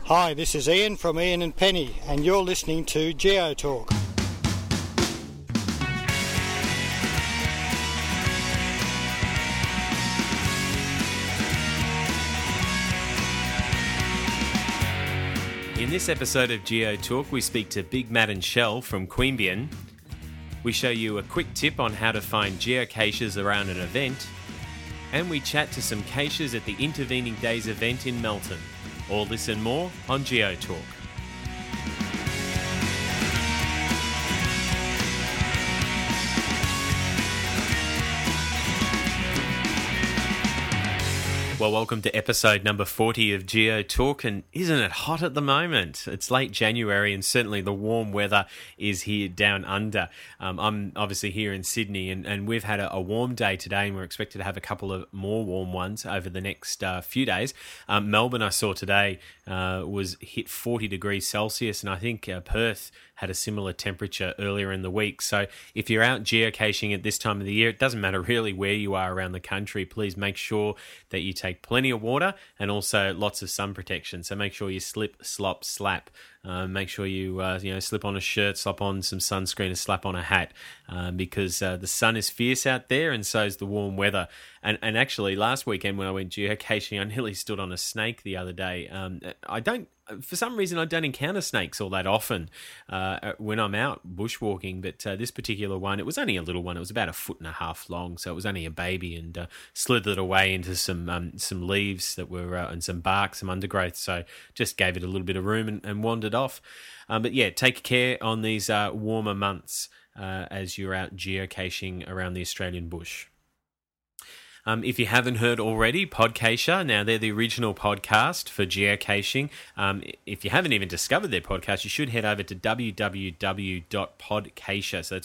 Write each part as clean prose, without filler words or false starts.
Hi, this is Ian from Ian and Penny, and you're listening to GeoTalk. In this episode of GeoTalk, we speak to Big Matt and Shell from Queanbeyan. We show you a quick tip on how to find geocaches around an event, and we chat to some caches at the Intervening Days event in Melton. All this and more on GeoTalk. Well, welcome to episode number 40 of GeoTalk, and isn't it hot at the moment? It's late January, and certainly the warm weather is here down under. I'm obviously here in Sydney, and we've had a warm day today, and we're expected to have a couple of more warm ones over the next few days. Melbourne, I saw today, was hit 40 degrees Celsius, and I think Perth had a similar temperature earlier in the week. So if you're out geocaching at this time of the year, it doesn't matter really where you are around the country, please make sure that you take plenty of water and also lots of sun protection. So make sure you slip, slop, slap. Make sure you slip on a shirt, slap on some sunscreen, and slap on a hat because the sun is fierce out there, and so is the warm weather. And actually, last weekend when I went geocaching, I nearly stood on a snake the other day. For some reason, I don't encounter snakes all that often when I'm out bushwalking, but this particular one, it was only a little one. It was about 1.5 foot long, so it was only a baby, and slithered away into some leaves that were and some bark, some undergrowth. So just gave it a little bit of room and wandered off. But yeah, take care on these warmer months as you're out geocaching around the Australian bush. If you haven't heard already, Podcacher, now they're the original podcast for geocaching. If you haven't even discovered their podcast, you should head over to www.podcacher, so that's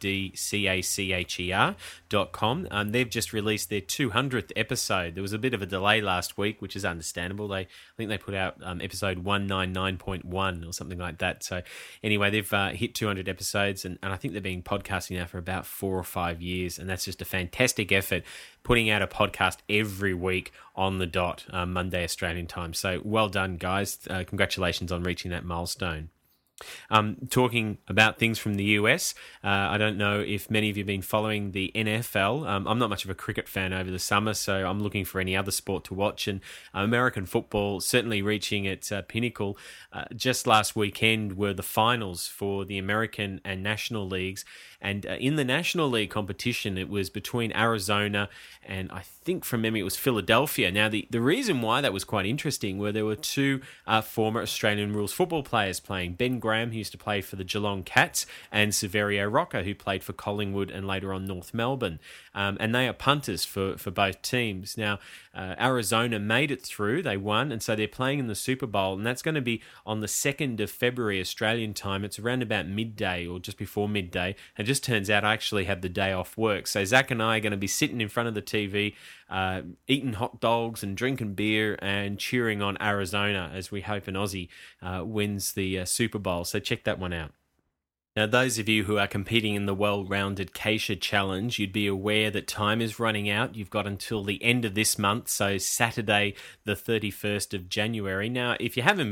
podcacher.com. They've just released their 200th episode. There was a bit of a delay last week, which is understandable. I think they put out episode 199.1 or something like that. So anyway, they've hit 200 episodes, and I think they've been podcasting now for about 4 or 5 years, and that's just a fantastic effort, putting out a podcast every week on the dot, Monday Australian time. So well done, guys. Congratulations on reaching that milestone. Talking about things from the US, I don't know if many of you have been following the NFL. I'm not much of a cricket fan over the summer, so I'm looking for any other sport to watch, and American football certainly reaching its pinnacle. Just last weekend were the finals for the American and National Leagues, and in the National League competition, it was between Arizona and I think from memory it was Philadelphia. Now, the reason why that was quite interesting were there were two former Australian rules football players playing. Ben Graham, who used to play for the Geelong Cats, and Severio Rocca, who played for Collingwood and later on North Melbourne. And they are punters for both teams. Now, Arizona made it through. They won, and so they're playing in the Super Bowl, and that's going to be on the 2nd of February Australian time. It's around about midday or just before midday. And it just turns out I actually have the day off work. So Zach and I are going to be sitting in front of the TV, eating hot dogs and drinking beer and cheering on Arizona as we hope an Aussie wins the Super Bowl. So check that one out. Now, those of you who are competing in the Well-Rounded Cacher Challenge, you'd be aware that time is running out. You've got until the end of this month, so Saturday, the 31st of January. Now, if you haven't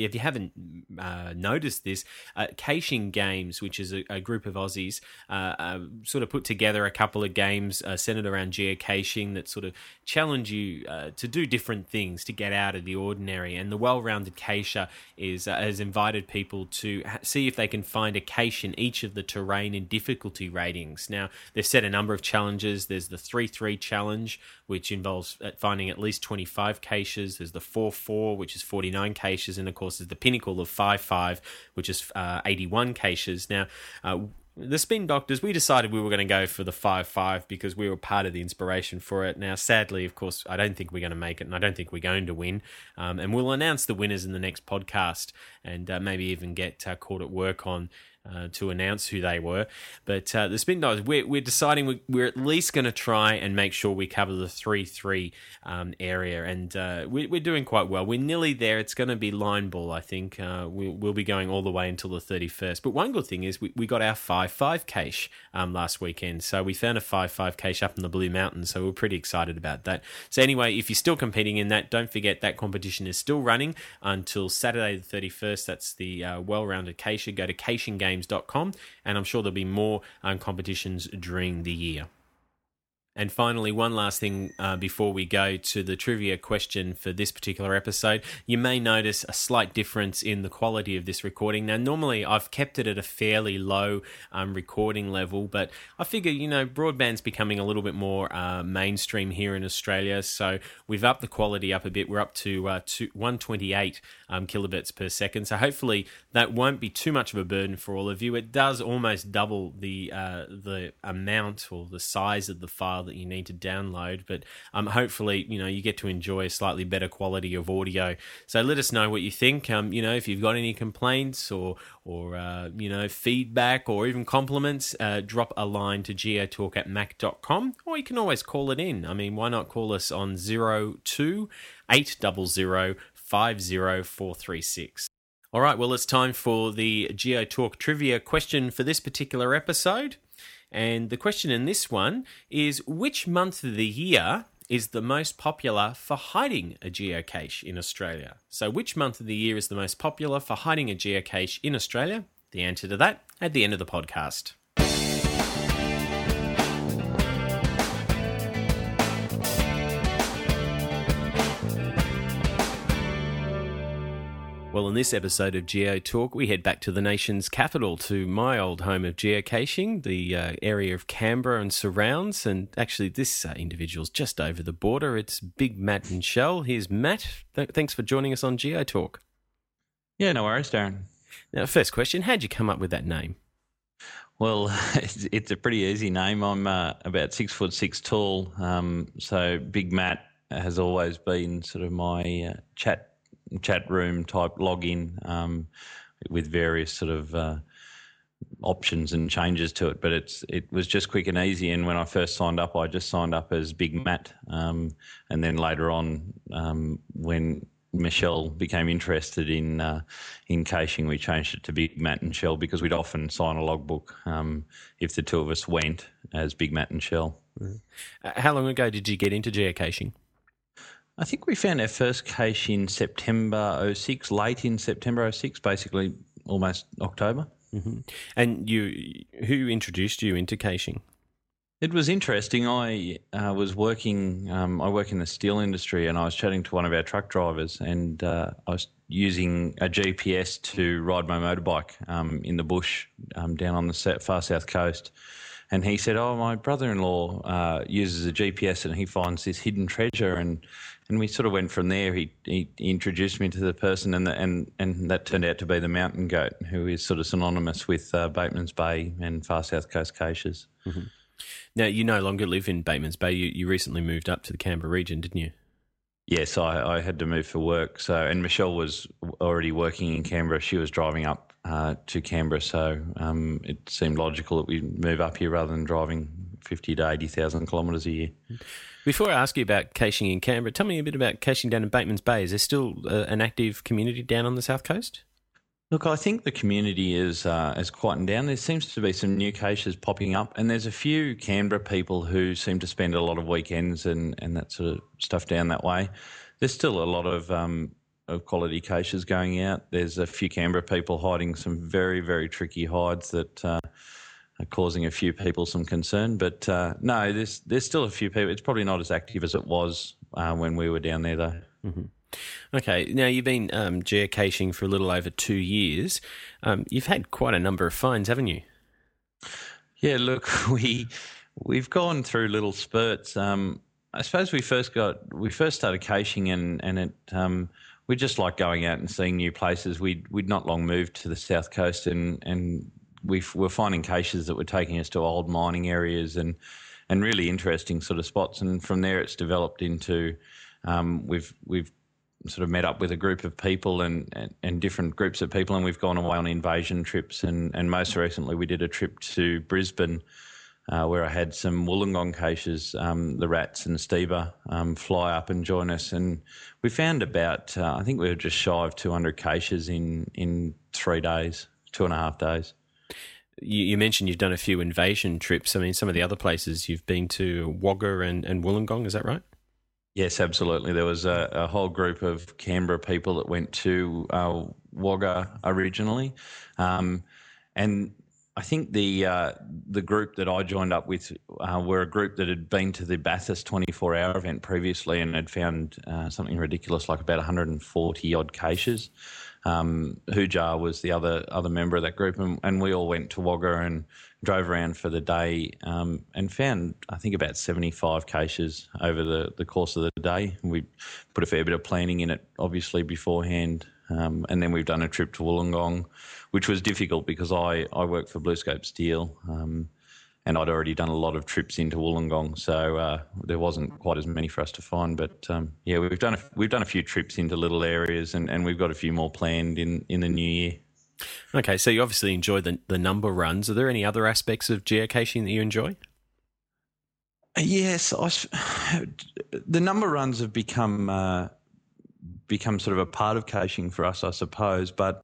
noticed this, Caching Games, which is a group of Aussies, sort of put together a couple of games centered around geocaching that sort of challenge you to do different things, to get out of the ordinary. And the Well-Rounded Cacher has invited people to see if they can find a cache in each of the terrain and difficulty ratings. Now, they've set a number of challenges. There's the 3-3 challenge, which involves finding at least 25 caches. There's the 4-4, which is 49 caches. And, of course, there's the pinnacle of 5-5, which is 81 caches. Now, the Spin Doctors, we decided we were going to go for the 5-5 because we were part of the inspiration for it. Now, sadly, of course, I don't think we're going to make it, and I don't think we're going to win. And we'll announce the winners in the next podcast, and maybe even get Caught at Work on to announce who they were. But the Spin Divers, we're deciding we're at least going to try and make sure we cover the 3-3 area, and we're doing quite well. We're nearly there. It's going to be line ball, I think. We'll be going all the way until the 31st. But one good thing is we got our 5-5 cache last weekend. So we found a 5-5 cache up in the Blue Mountains, so we're pretty excited about that. So anyway, if you're still competing in that, don't forget that competition is still running until Saturday the 31st. That's the well-rounded cache. Go to cachinggames.com, and I'm sure there'll be more competitions during the year. And finally, one last thing before we go to the trivia question for this particular episode. You may notice a slight difference in the quality of this recording. Now, normally I've kept it at a fairly low recording level, but I figure, broadband's becoming a little bit more mainstream here in Australia, so we've upped the quality up a bit. We're up to 128 kilobits per second, so hopefully that won't be too much of a burden for all of you. It does almost double the amount or the size of the file that you need to download, but hopefully you get to enjoy a slightly better quality of audio. So let us know what you think. If you've got any complaints or feedback or even compliments, drop a line to geotalk@mac.com, or you can always call it in. I mean, why not call us on 02 800 50436. All right, well, it's time for the GeoTalk trivia question for this particular episode. And the question in this one is, which month of the year is the most popular for hiding a geocache in Australia? So which month of the year is the most popular for hiding a geocache in Australia? The answer to that at the end of the podcast. Well, in this episode of GeoTalk, we head back to the nation's capital, to my old home of geocaching, the area of Canberra and surrounds. And actually, this individual's just over the border. It's Big Matt and Shell. Here's Matt. Thanks for joining us on GeoTalk. Yeah, no worries, Darren. Now, first question, how'd you come up with that name? Well, it's a pretty easy name. I'm about 6'6" tall, so Big Matt has always been sort of my chat room type login with various sort of options and changes to it. But it was just quick and easy. And when I first signed up, I just signed up as Big Matt. And then later on, when Michelle became interested in caching, we changed it to Big Matt and Shell, because we'd often sign a logbook if the two of us went as Big Matt and Shell. How long ago did you get into geocaching? I think we found our first cache in September 06, late in September 06, basically almost October. Mm-hmm. And who introduced you into caching? It was interesting. I was working, I work in the steel industry, and I was chatting to one of our truck drivers, and I was using a GPS to ride my motorbike in the bush down on the far south coast. And he said, my brother-in-law uses a GPS and he finds this hidden treasure. And we sort of went from there. He introduced me to the person, and that turned out to be the Mountain Goat, who is sort of synonymous with Bateman's Bay and far south coast caches. Mm-hmm. Now, you no longer live in Bateman's Bay. You recently moved up to the Canberra region, didn't you? Yes, I had to move for work. And Michelle was already working in Canberra. She was driving up to Canberra, so it seemed logical that we move up here rather than driving 50 to 80,000 kilometres a year. Before I ask you about caching in Canberra, tell me a bit about caching down in Bateman's Bay. Is there still an active community down on the south coast? Look, I think the community has quietened down. There seems to be some new caches popping up, and there's a few Canberra people who seem to spend a lot of weekends and that sort of stuff down that way. There's still a lot of quality caches going out. There's a few Canberra people hiding some very, very tricky hides that are causing a few people some concern. But no, there's still a few people. It's probably not as active as it was when we were down there, though. Mm-hmm. Okay, now you've been geocaching for a little over 2 years. You've had quite a number of finds, haven't you? Yeah, look, we've gone through little spurts. I suppose we first started caching, and it we just like going out and seeing new places. We'd not long moved to the south coast, and we were finding caches that were taking us to old mining areas and really interesting sort of spots. And from there, it's developed into we've sort of met up with a group of people and different groups of people, and we've gone away on invasion trips. And most recently we did a trip to Brisbane where I had some Wollongong caches, the Rats and Steva, fly up and join us. And we found about, I think we were just shy of 200 caches in 3 days, 2.5 days. You mentioned you've done a few invasion trips. I mean, some of the other places you've been to, Wagga and Wollongong, is that right? Yes, absolutely. There was a whole group of Canberra people that went to Wagga originally. And I think the group that I joined up with were a group that had been to the Bathurst 24-hour event previously and had found something ridiculous like about 140-odd caches. Hujar was the other member of that group, and we all went to Wagga and drove around for the day and found, I think, about 75 caches over the course of the day. We put a fair bit of planning in it, obviously, beforehand. And then we've done a trip to Wollongong, which was difficult because I work for BlueScope Steel, and I'd already done a lot of trips into Wollongong, so there wasn't quite as many for us to find. But yeah, we've done a few trips into little areas, and we've got a few more planned in the new year. Okay, so you obviously enjoy the number runs. Are there any other aspects of geocaching that you enjoy? Yes, the number runs have become sort of a part of caching for us, I suppose. But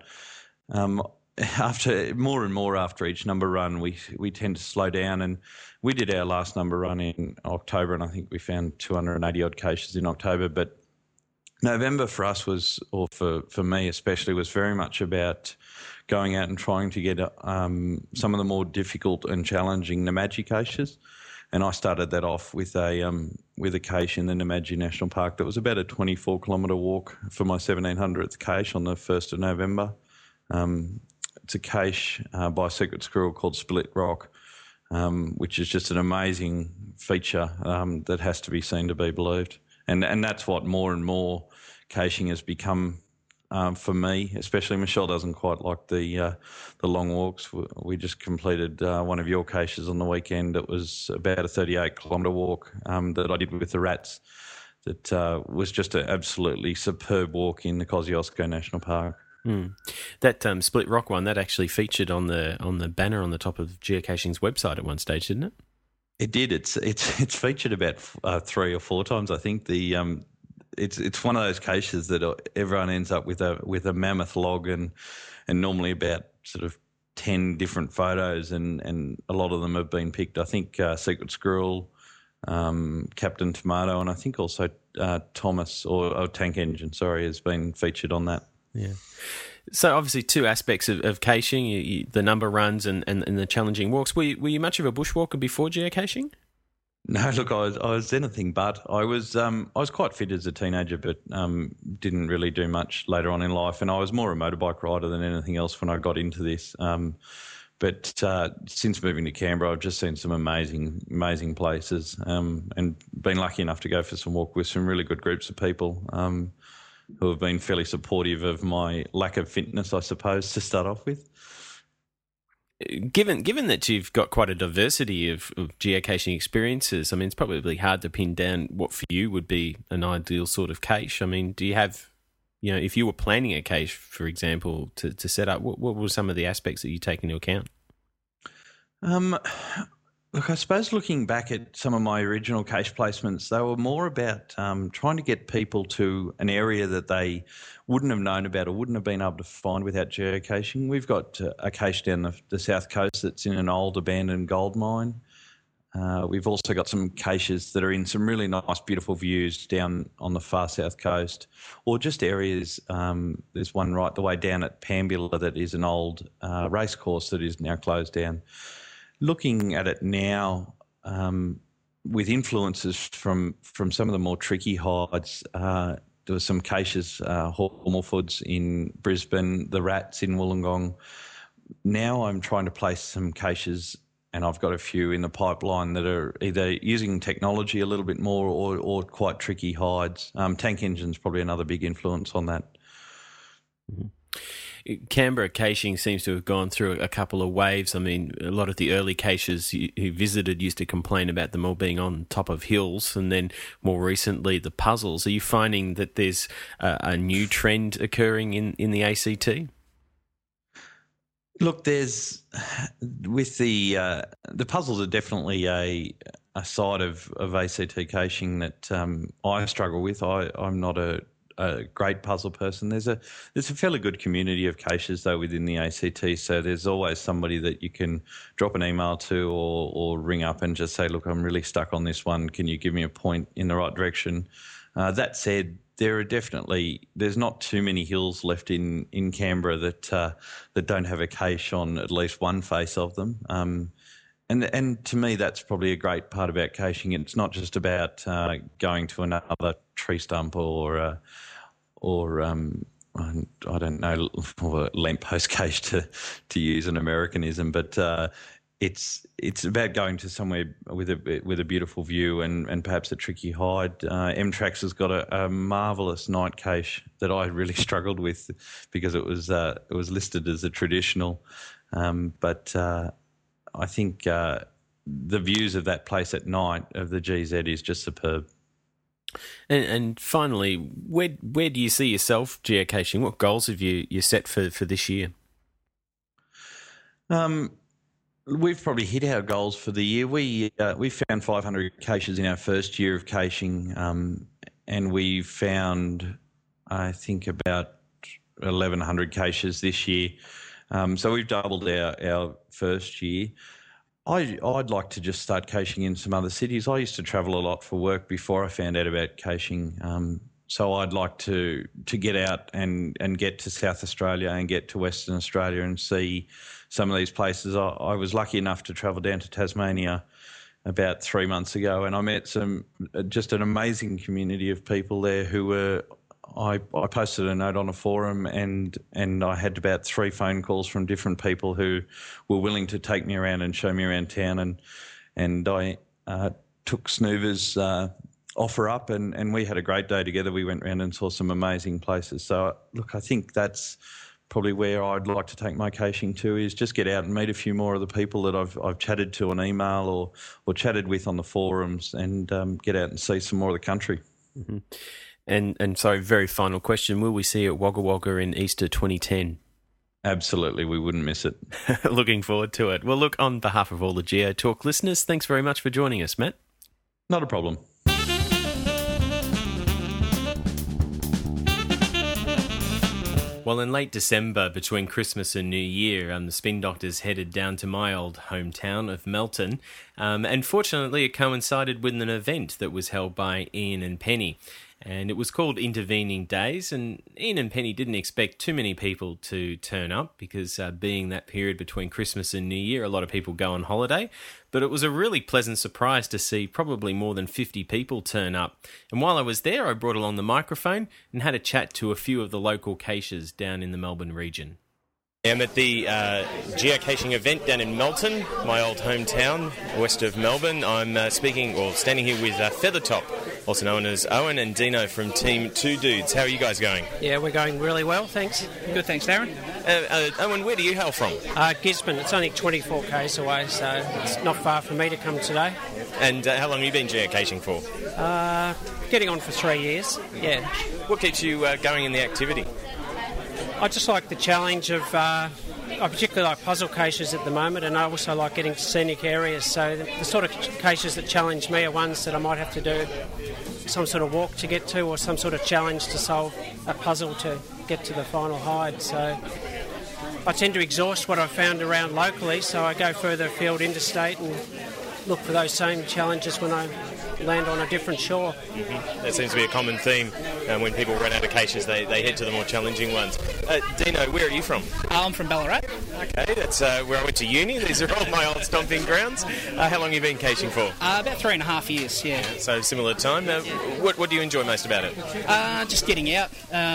after more and more after each number run, we tend to slow down. And we did our last number run in October, and I think we found 280 odd caches in October. But November for us was, or for me especially, was very much about going out and trying to get some of the more difficult and challenging Namadgi caches. And I started that off with a cache in the Namadgi National Park that was about a 24-kilometre walk for my 1700th cache on the 1st of November. It's a cache by Secret Squirrel called Split Rock, which is just an amazing feature that has to be seen to be believed. And that's what more and more caching has become for me, especially. Michelle doesn't quite like the long walks. We just completed one of your caches on the weekend. It was about a 38-kilometre walk that I did with the Rats. That was just an absolutely superb walk in the Kosciuszko National Park. That Split Rock one, that actually featured on the banner on the top of Geocaching's website at one stage, didn't it? It did. It's featured about 3 or 4 times, I think. It's one of those caches that everyone ends up with a mammoth log and normally about sort of 10 different photos, and a lot of them have been picked. I think Secret Squirrel, Captain Tomato, and I think also Thomas or Tank Engine, has been featured on that. Yeah. So obviously 2 aspects of caching, the number runs and the challenging walks. Were you much of a bushwalker before geocaching? No, look, I was anything but. I was quite fit as a teenager, but didn't really do much later on in life. And I was more a motorbike rider than anything else when I got into this. But since moving to Canberra, I've just seen some amazing places and been lucky enough to go for some walk with some really good groups of people who have been fairly supportive of my lack of fitness, I suppose, to start off with. Given that you've got quite a diversity of geocaching experiences, I mean, it's probably hard to pin down what for you would be an ideal sort of cache. I mean, do you have, if you were planning a cache, for example, to set up, what were some of the aspects that you take into account? Look, I suppose looking back at some of my original cache placements, they were more about trying to get people to an area that they wouldn't have known about or wouldn't have been able to find without geocaching. We've got a cache down the south coast that's in an old abandoned gold mine. We've also got some caches that are in some really nice, beautiful views down on the far south coast, or just areas. There's one right the way down at Pambula that is an old race course that is now closed down. Looking at it now, with influences from some of the more tricky hides, there were some caches, Hormelfoods in Brisbane, the Rats in Wollongong. Now I'm trying to place some caches, and I've got a few in the pipeline that are either using technology a little bit more or quite tricky hides. Tank Engine's probably another big influence on that. Mm-hmm. Canberra caching seems to have gone through a couple of waves. I mean, a lot of the early caches who visited used to complain about them all being on top of hills, and then more recently the puzzles. Are you finding that there's a new trend occurring in the ACT? Look, there's with the puzzles are definitely a side of ACT caching that I struggle with. I'm not a great puzzle person. There's a fairly good community of caches though within the ACT, so there's always somebody that you can drop an email to or ring up and just say, look, I'm really stuck on this one. Can you give me a point in the right direction? That said, there's not too many hills left in Canberra that don't have a cache on at least one face of them. And to me, that's probably a great part about caching. It's not just about going to another tree stump or I don't know, or lamppost cache to use an Americanism, but it's about going to somewhere with a beautiful view and perhaps a tricky hide. M-Trax has got a marvellous night cache that I really struggled with because it was listed as a traditional, but I think the views of that place at night of the GZ is just superb. And finally, where do you see yourself geocaching? What goals have you set for this year? We've probably hit our goals for the year. We found 500 caches in our first year of caching, and we found, I think, about 1,100 caches this year. So we've doubled our first year. I'd like to just start caching in some other cities. I used to travel a lot for work before I found out about caching. So I'd like to get out and get to South Australia and get to Western Australia and see some of these places. I was lucky enough to travel down to Tasmania about 3 months ago, and I met just an amazing community of people there who were. I posted a note on a forum and I had about 3 phone calls from different people who were willing to take me around and show me around town, and I took Snoover's offer up and we had a great day together. We went around and saw some amazing places. So look, I think that's probably where I'd like to take my caching to, is just get out and meet a few more of the people that I've chatted to on email or chatted with on the forums, and get out and see some more of the country. Mm-hmm. And sorry, very final question. Will we see you at Wagga Wagga in Easter 2010? Absolutely, we wouldn't miss it. Looking forward to it. Well, look, on behalf of all the Geo Talk listeners, thanks very much for joining us, Matt. Not a problem. Well, in late December, between Christmas and New Year, the Spin Doctors headed down to my old hometown of Melton, and fortunately it coincided with an event that was held by Ian and Penny. And it was called Intervening Days, and Ian and Penny didn't expect too many people to turn up because being that period between Christmas and New Year, a lot of people go on holiday. But it was a really pleasant surprise to see probably more than 50 people turn up. And while I was there, I brought along the microphone and had a chat to a few of the local caches down in the Melbourne region. I'm at the geocaching event down in Melton, my old hometown, west of Melbourne. I'm standing here with Feathertop, also known as Owen and Dino from Team Two Dudes. How are you guys going? Yeah, we're going really well, thanks. Good, thanks, Darren. Owen, where do you hail from? Gisborne. It's only 24 k's away, so it's not far for me to come today. And how long have you been geocaching for? Getting on for 3 years, yeah. What keeps you going in the activity? I just like the challenge of, I particularly like puzzle caches at the moment, and I also like getting to scenic areas. So the sort of caches that challenge me are ones that I might have to do some sort of walk to get to, or some sort of challenge to solve a puzzle to get to the final hide. So I tend to exhaust what I've found around locally, so I go further afield interstate and look for those same challenges when I land on a different shore. Mm-hmm. That seems to be a common theme. When people run out of caches, they head to the more challenging ones. Dino, where are you from? I'm from Ballarat. Okay, that's where I went to uni. These are all my old stomping grounds. How long have you been caching for? About 3.5 years, yeah. So similar time. What do you enjoy most about it? Just getting out,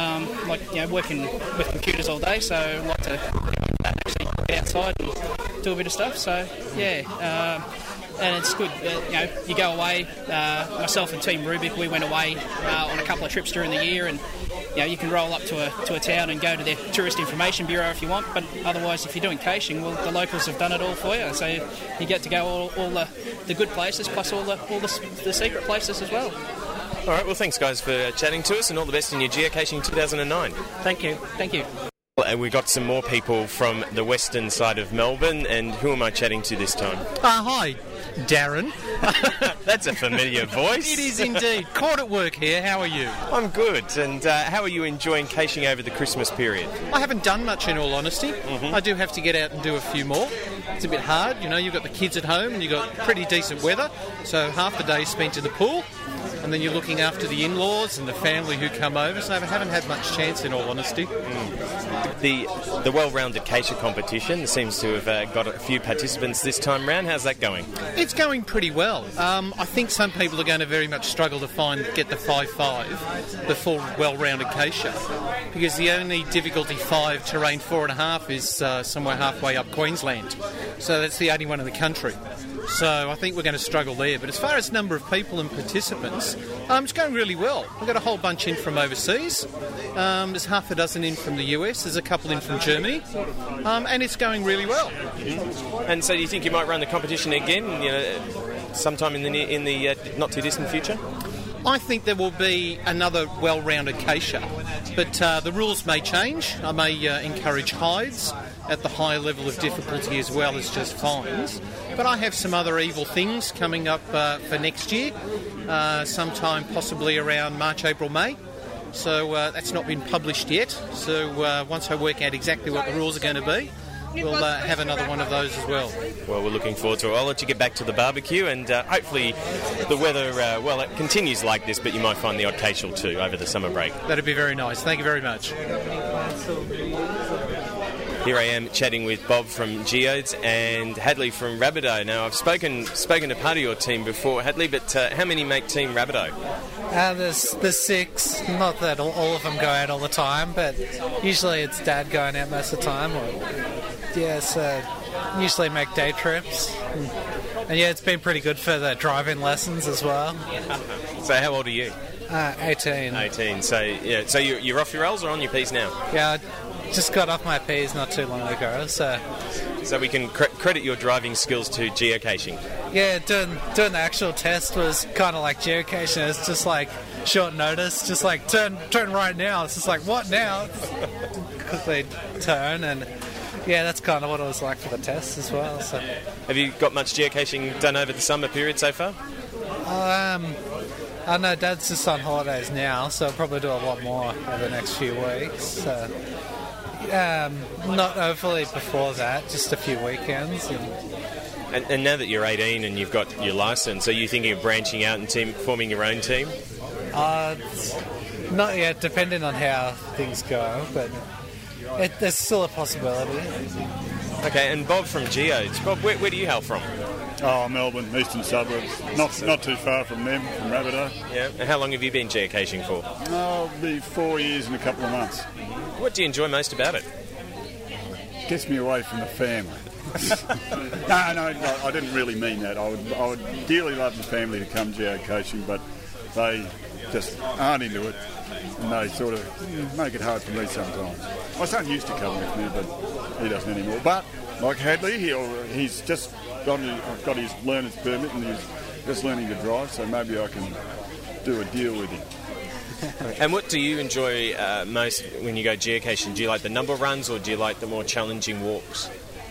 working with computers all day, so I like to actually get outside and do a bit of stuff. So, yeah. And it's good, you go away, myself and Team Rubik, we went away on a couple of trips during the year, and you can roll up to a town and go to their tourist information bureau if you want, but otherwise if you're doing caching, well, the locals have done it all for you, so you get to go all the good places plus all the secret places as well. All right, well, thanks, guys, for chatting to us, and all the best in your geocaching 2009. Thank you. Thank you. And we got some more people from the western side of Melbourne, and who am I chatting to this time? Hi, Darren. That's a familiar voice. It is indeed. Caught at work here. How are you? I'm good. And how are you enjoying caching over the Christmas period? I haven't done much, in all honesty. I do have to get out and do a few more. It's a bit hard, you've got the kids at home and you've got pretty decent weather, so half the day spent in the pool, and then you're looking after the in-laws and the family who come over, so I haven't had much chance, in all honesty. The well-rounded cacher competition seems to have got a few participants this time round. How's that going? It's going pretty well. I think some people are going to very much struggle to get the 5.5, the full well-rounded cacher, because the only difficulty 5 terrain 4.5 is somewhere halfway up Queensland, so that's the only one in the country. So I think we're going to struggle there. But as far as number of people and participants, it's going really well. We've got a whole bunch in from overseas. There's half a dozen in from the US. There's a couple in from Germany. And it's going really well. Mm-hmm. And so do you think you might run the competition again, sometime in the not too distant future? I think there will be another well-rounded cacher, but the rules may change. I may encourage hides at the higher level of difficulty as well as just fines. But I have some other evil things coming up for next year, sometime possibly around March, April, May. So that's not been published yet. So once I work out exactly what the rules are going to be, we'll have another one of those as well. Well, we're looking forward to it. I'll let you get back to the barbecue, and hopefully the weather, it continues like this, but you might find the odd cachel too over the summer break. That'd be very nice. Thank you very much. Here I am chatting with Bob from Geodes and Hadley from Rabbitoh. Now, I've spoken to part of your team before, Hadley, but how many make Team Rabbitoh? There's 6. Not that all of them go out all the time, but usually it's Dad going out most of the time. Usually make day trips. And it's been pretty good for the driving lessons as well. So how old are you? 18. 18. So you're off your rolls or on your P's now? Yeah, I just got off my P's not too long ago. So we can credit your driving skills to geocaching. Yeah, doing the actual test was kind of like geocaching. It's just like short notice, just like turn right now. It's just like, what now? Because they turn, and yeah, that's kind of what it was like for the test as well. So, have you got much geocaching done over the summer period so far? I know Dad's just on holidays now, so I'll probably do a lot more over the next few weeks. Not overly before that, just a few weekends. And now that you're 18 and you've got your licence, are you thinking of branching out and forming your own team? Not yet, depending on how things go, but there's still a possibility. Okay, and Bob from Geodes. Bob, where do you hail from? Oh, Melbourne, eastern suburbs. Not too far from them, from Rabbitoh. Yeah, and how long have you been geocaching for? Oh, it'll be 4 years and a couple of months. What do you enjoy most about it? Gets me away from the family. No, I didn't really mean that. I would dearly love the family to come geocaching, but they just aren't into it, and they sort of make it hard for me sometimes. My son used to come with me, but he doesn't anymore. But like Hadley, he's just got his learner's permit and he's just learning to drive, so maybe I can do a deal with him. And what do you enjoy most when you go geocaching? Do you like the number runs or do you like the more challenging walks?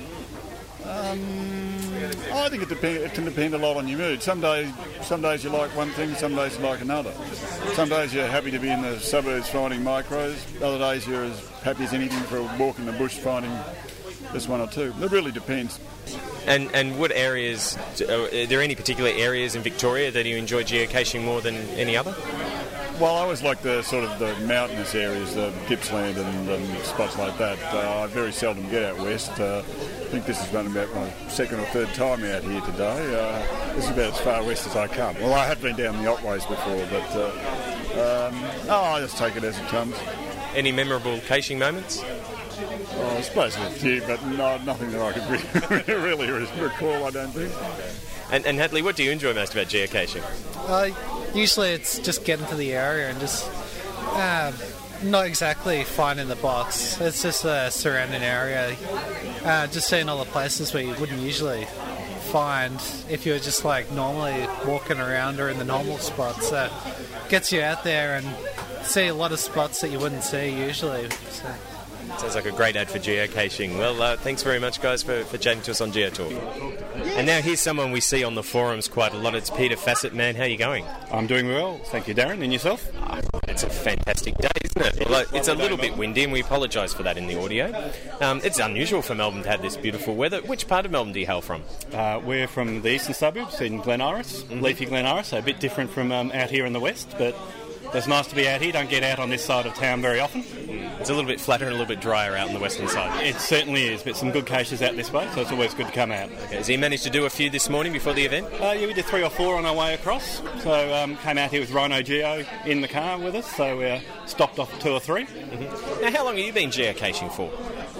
I think it can depend a lot on your mood. Some days you like one thing, some days you like another. Some days you're happy to be in the suburbs finding micros. Other days you're as happy as anything for a walk in the bush finding just one or two. It really depends. And what areas, are there any particular areas in Victoria that you enjoy geocaching more than any other? Well, I always like the sort of the mountainous areas, the Gippsland and spots like that. I very seldom get out west. I think this is running about my second or third time out here today. This is about as far west as I come. Well, I have been down the Otways before, but I just take it as it comes. Any memorable caching moments? Oh, I suppose there's a few, but nothing that I could really recall, I don't think. And Hadley, what do you enjoy most about geocaching? Usually it's just getting to the area and just not exactly finding the box. It's just the surrounding area. Just seeing all the places where you wouldn't usually find if you were just like normally walking around or in the normal spots. So gets you out there and see a lot of spots that you wouldn't see usually. So. Sounds like a great ad for geocaching. Well, thanks very much, guys, for chatting to us on GeoTalk. And now here's someone we see on the forums quite a lot. It's Peter Fassett. Man, how are you going? I'm doing well, thank you, Darren. And yourself? It's a fantastic day, isn't it? Well, it's a little bit windy, and we apologise for that in the audio. It's unusual for Melbourne to have this beautiful weather. Which part of Melbourne do you hail from? We're from the eastern suburbs in Glen Iris, leafy Glen Iris, so a bit different from out here in the west, but it's nice to be out here. Don't get out on this side of town very often. It's a little bit flatter and a little bit drier out on the western side. It certainly is, but some good caches out this way, so it's always good to come out. Okay. Has he managed to do a few this morning before the event? Yeah, we did 3 or 4 on our way across. So came out here with Rhino Geo in the car with us, so we stopped off 2 or 3. Now, how long have you been geocaching for?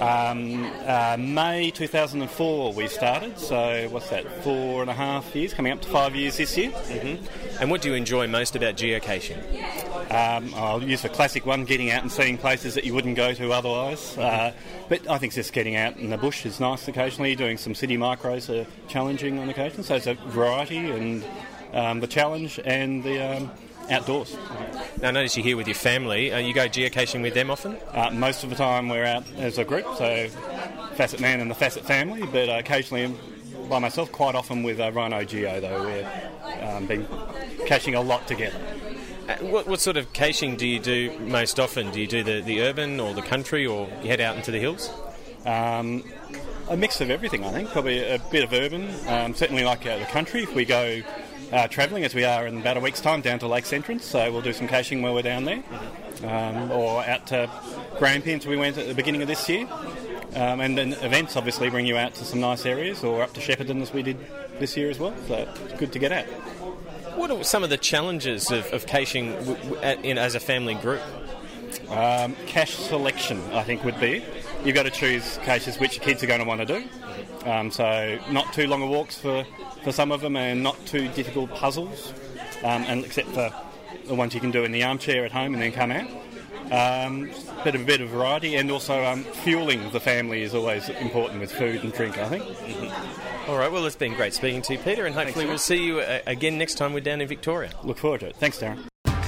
May 2004 we started, so what's that, 4.5 years, coming up to 5 years this year. And what do you enjoy most about geocaching? I'll use the classic one, getting out and seeing places that you wouldn't go to otherwise. But I think just getting out in the bush is nice occasionally. Doing some city micros are challenging on occasion. So it's a variety and the challenge and the outdoors. Now, I notice you're here with your family. You go geocaching with them often? Most of the time we're out as a group, so Fassett Man and the Fassett family, but occasionally by myself, quite often with Rhino Geo, though. We've been caching a lot together. What sort of caching do you do most often? Do you do the urban or the country, or you head out into the hills? A mix of everything, I think. Probably a bit of urban, certainly like the country. If we go travelling, as we are in about a week's time, down to Lakes Entrance, so we'll do some caching while we're down there. Or out to Grampians, we went at the beginning of this year. And then events obviously bring you out to some nice areas, or up to Shepparton as we did this year as well, so it's good to get out. What are some of the challenges of caching as a family group? Cache selection, I think, would be. You've got to choose caches which your kids are going to want to do. So not too long a walks for some of them, and not too difficult puzzles, and except for the ones you can do in the armchair at home and then come out. But a bit of variety, and also fueling the family is always important with food and drink, I think. All right, well, it's been great speaking to you, Peter, and hopefully we'll see you again next time we're down in Victoria. Look forward to it. Thanks, Darren.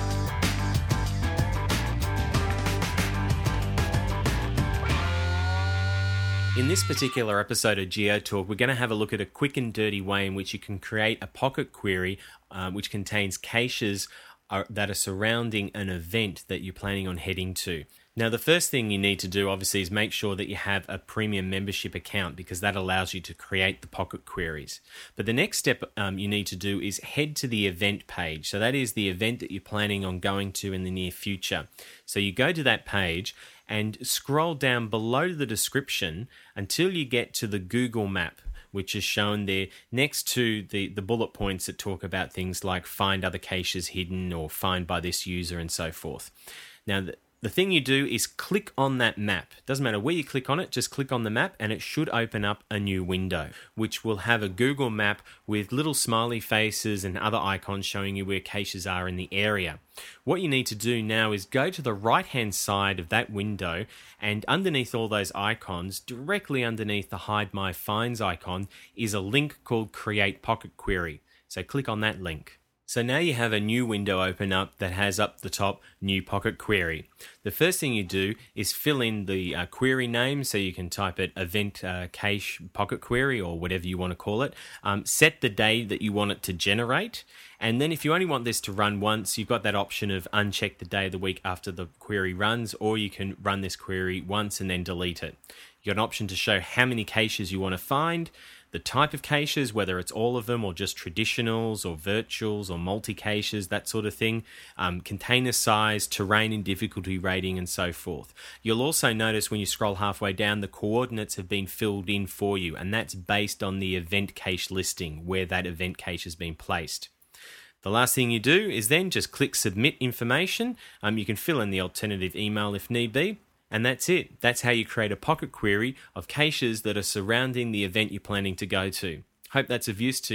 In this particular episode of GeoTalk, we're going to have a look at a quick and dirty way in which you can create a pocket query which contains caches that are surrounding an event that you're planning on heading to. Now, the first thing you need to do, obviously, is make sure that you have a premium membership account, because that allows you to create the pocket queries. But the next step you need to do is head to the event page. So that is the event that you're planning on going to in the near future. So you go to that page and scroll down below the description until you get to the Google map, which is shown there next to the bullet points that talk about things like find other caches hidden or find by this user and so forth. Now, the thing you do is click on that map. Doesn't matter where you click on it, just click on the map and it should open up a new window, which will have a Google map with little smiley faces and other icons showing you where caches are in the area. What you need to do now is go to the right-hand side of that window, and underneath all those icons, directly underneath the Hide My Finds icon, is a link called Create Pocket Query. So click on that link. So now you have a new window open up that has up the top New Pocket Query. The first thing you do is fill in the query name, so you can type it Event Cache Pocket Query or whatever you want to call it. Set the day that you want it to generate, and then if you only want this to run once, you've got that option of uncheck the day of the week after the query runs, or you can run this query once and then delete it. You've got an option to show how many caches you want to find, the type of caches, whether it's all of them or just traditionals or virtuals or multi-caches, that sort of thing, container size, terrain and difficulty rating, and so forth. You'll also notice when you scroll halfway down, the coordinates have been filled in for you, and that's based on the event cache listing, where that event cache has been placed. The last thing you do is then just click Submit Information. You can fill in the alternative email if need be. And that's it. That's how you create a pocket query of caches that are surrounding the event you're planning to go to. Hope that's of use to you.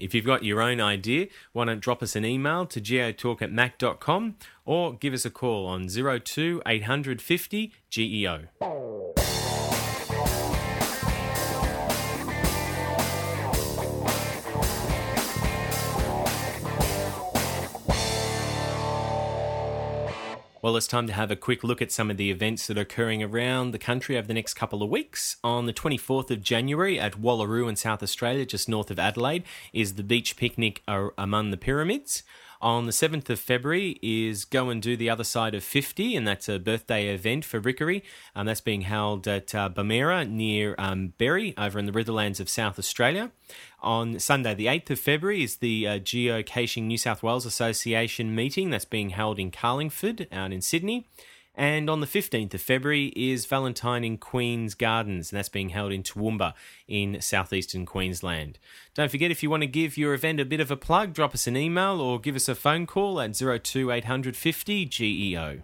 If you've got your own idea, why don't drop us an email to geotalk@mac.com or give us a call on 02 850 GEO. Well, it's time to have a quick look at some of the events that are occurring around the country over the next couple of weeks. On the 24th of January at Wallaroo in South Australia, just north of Adelaide, is the beach picnic among the pyramids. On the 7th of February is Go and Do the Other Side of 50, and that's a birthday event for Rickery. That's being held at Bamera near Berry, over in the Riverlands of South Australia. On Sunday, the 8th of February, is the Geocaching New South Wales Association meeting that's being held in Carlingford, out in Sydney. And on the 15th of February is Valentine in Queen's Gardens, and that's being held in Toowoomba in southeastern Queensland. Don't forget, if you want to give your event a bit of a plug, drop us an email or give us a phone call at 02 850 GEO.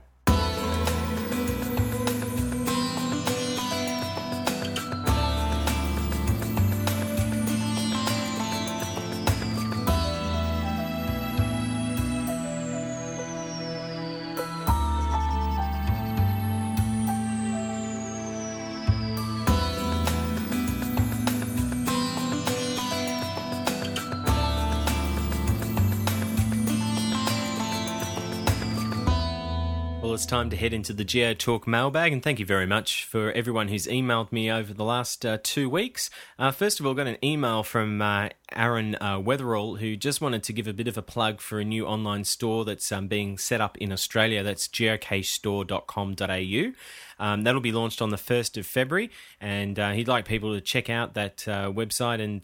Well, it's time to head into the GeoTalk mailbag, and thank you very much for everyone who's emailed me over the last 2 weeks. First of all, got an email from Aaron Weatherall, who just wanted to give a bit of a plug for a new online store that's being set up in Australia. That's geocachestore.com.au. That'll be launched on the 1st of February, and he'd like people to check out that website, and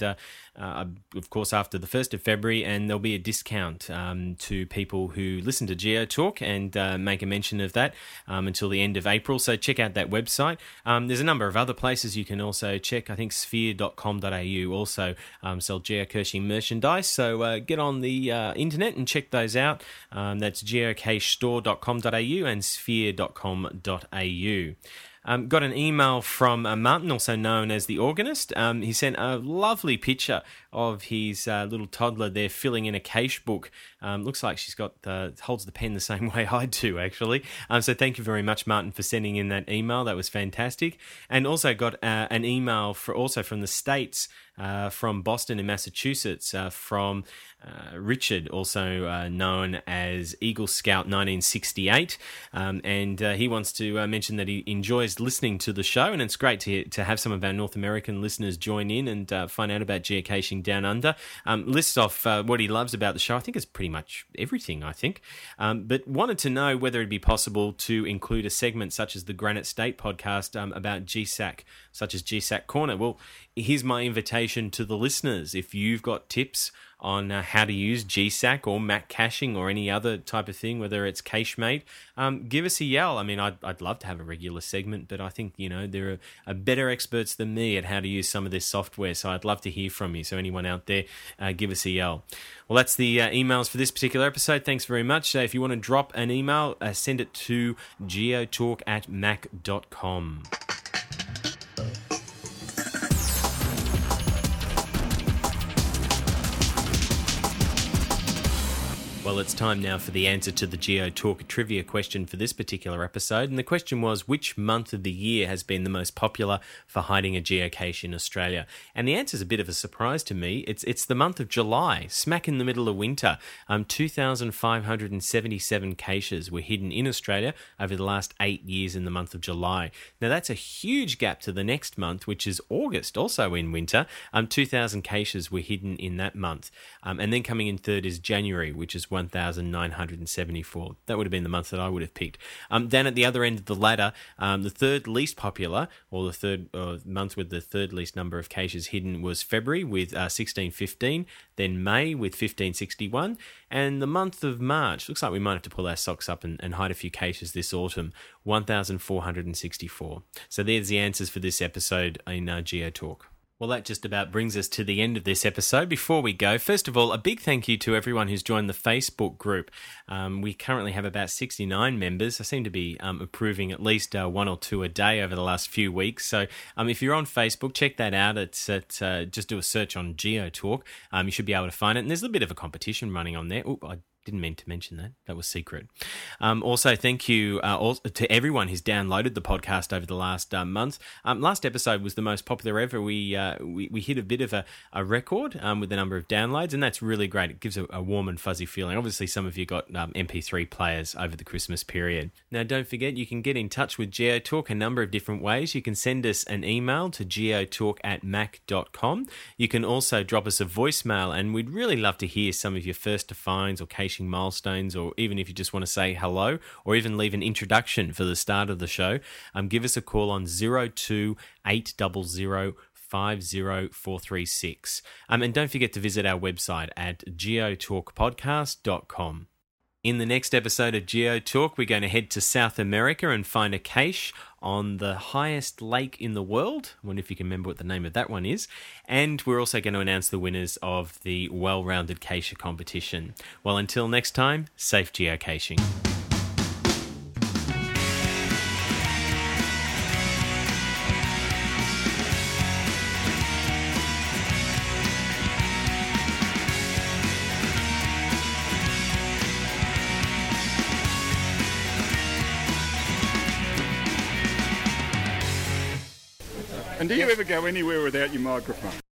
of course after the 1st of February, and there'll be a discount to people who listen to GeoTalk, and make a mention of that until the end of April. So check out that website. There's a number of other places you can also check. I think sphere.com.au also sell geocaching merchandise, so get on the internet and check those out. That's geocachestore.com.au and sphere.com.au. Got an email from Martin, also known as the Organist. He sent a lovely picture of his little toddler there filling in a cache book. Looks like she's got holds the pen the same way I do, actually. So thank you very much, Martin, for sending in that email. That was fantastic. And also got an email from the States, from Boston in Massachusetts, from Richard, also known as Eagle Scout 1968, and he wants to mention that he enjoys listening to the show, and it's great to have some of our North American listeners join in and find out about geocaching down under. Lists off what he loves about the show. I think it's pretty much everything, but wanted to know whether it'd be possible to include a segment such as the Granite State podcast about GSAC, such as GSAC Corner. Well, here's my invitation to the listeners. If you've got tips on how to use GSAC or Mac caching or any other type of thing, whether it's CacheMate, give us a yell. I mean, I'd love to have a regular segment, but I think, there are better experts than me at how to use some of this software, so I'd love to hear from you. So anyone out there, give us a yell. Well, that's the emails for this particular episode. Thanks very much. If you want to drop an email, send it to geotalk@mac.com. Well, it's time now for the answer to the GeoTalk trivia question for this particular episode. And the question was, which month of the year has been the most popular for hiding a geocache in Australia? And the answer is a bit of a surprise to me. It's the month of July, smack in the middle of winter. 2,577 caches were hidden in Australia over the last 8 years in the month of July. Now, that's a huge gap to the next month, which is August, also in winter. 2,000 caches were hidden in that month. And then coming in third is January, which is 1,974. That would have been the month that I would have picked. Down at the other end of the ladder, the third least popular, or the third month with the third least number of caches hidden, was February with 1,615, then May with 1,561, and the month of March, looks like we might have to pull our socks up and hide a few caches this autumn, 1,464. So there's the answers for this episode in GeoTalk. Well, that just about brings us to the end of this episode. Before we go, first of all, a big thank you to everyone who's joined the Facebook group. We currently have about 69 members. I seem to be approving at least one or two a day over the last few weeks. So if you're on Facebook, check that out. It's at just do a search on GeoTalk. You should be able to find it. And there's a bit of a competition running on there. I didn't mean to mention that. That was secret. Also, thank you to everyone who's downloaded the podcast over the last month. Last episode was the most popular ever. We hit a bit of a record with the number of downloads, and that's really great. It gives a warm and fuzzy feeling. Obviously, some of you got MP3 players over the Christmas period. Now, don't forget, you can get in touch with GeoTalk a number of different ways. You can send us an email to geotalk@mac.com. You can also drop us a voicemail, and we'd really love to hear some of your first to finds or caching milestones, or even if you just want to say hello or even leave an introduction for the start of the show. Give us a call on 02 800 50436. And don't forget to visit our website at geotalkpodcast.com. In the next episode of GeoTalk, we're going to head to South America and find a cache on the highest lake in the world. I wonder if you can remember what the name of that one is. And we're also going to announce the winners of the Well-Rounded Cacher competition. Well, until next time, safe geocaching. And do you ever go anywhere without your microphone?